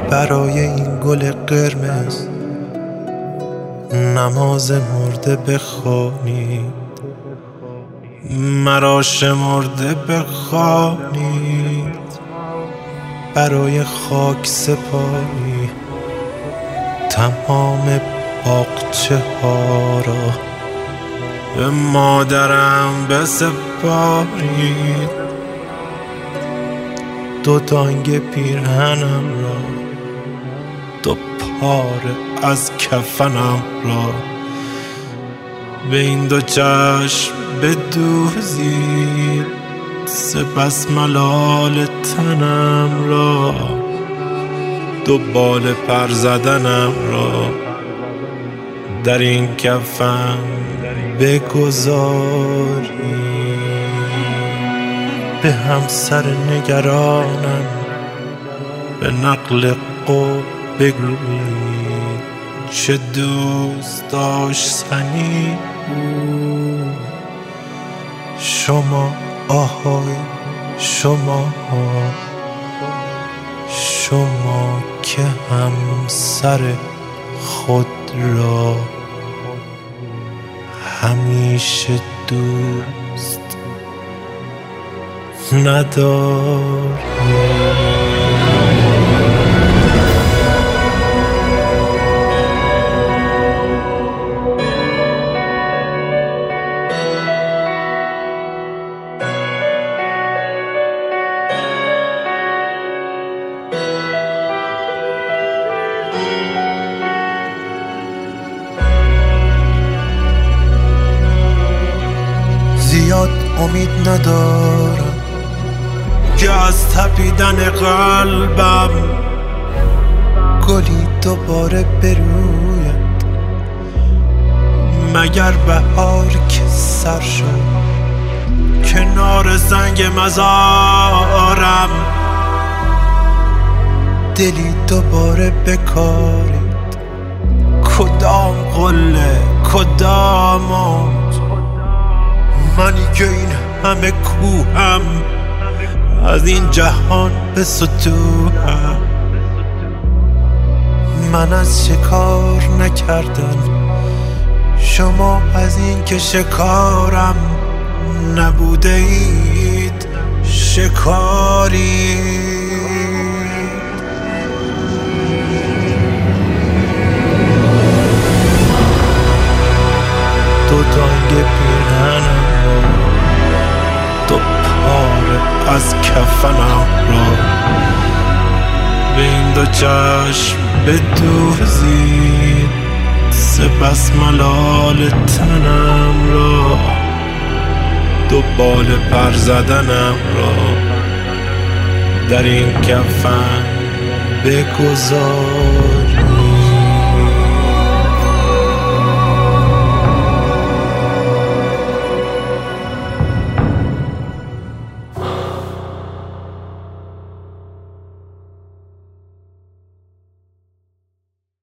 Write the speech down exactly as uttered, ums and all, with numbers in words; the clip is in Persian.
برای این گل قرمز نماز مرده بخوانید، مرا شمرده بخوانید. برای خاک سپاری تمام باغچه ها را به مادرم بسپارید. دو دانگ پیرهنم را، دو پاره از کفنم را به این دو چشم بدوزید. سپس ملال تنم را، دو بال پر زدنم را در این کفن بگذارید. به همسر نگرانم به نقل قول بگویید چه دوست داشتنی بود. شما آهای شما شما که همسر خود را همیشه دوست نداری. زیاد امید ندارم که از تپیدن قلبم گلی دوباره بروید، مگر بهار که سر شد کنار سنگ مزارم دلی دوباره بکارید. کدام قله کدام موج، منی که این همه کوهم از این جهان به ستوهم. من از شکار نکردم، شما از این که شکارم نبوده اید شکاری. دو دانگ پیرهنم را، دو پاره از کفنم را به این دو چشم بدوزید. سپس ملال تنم را، دو بال پر زدنم را در این کفن بگذار.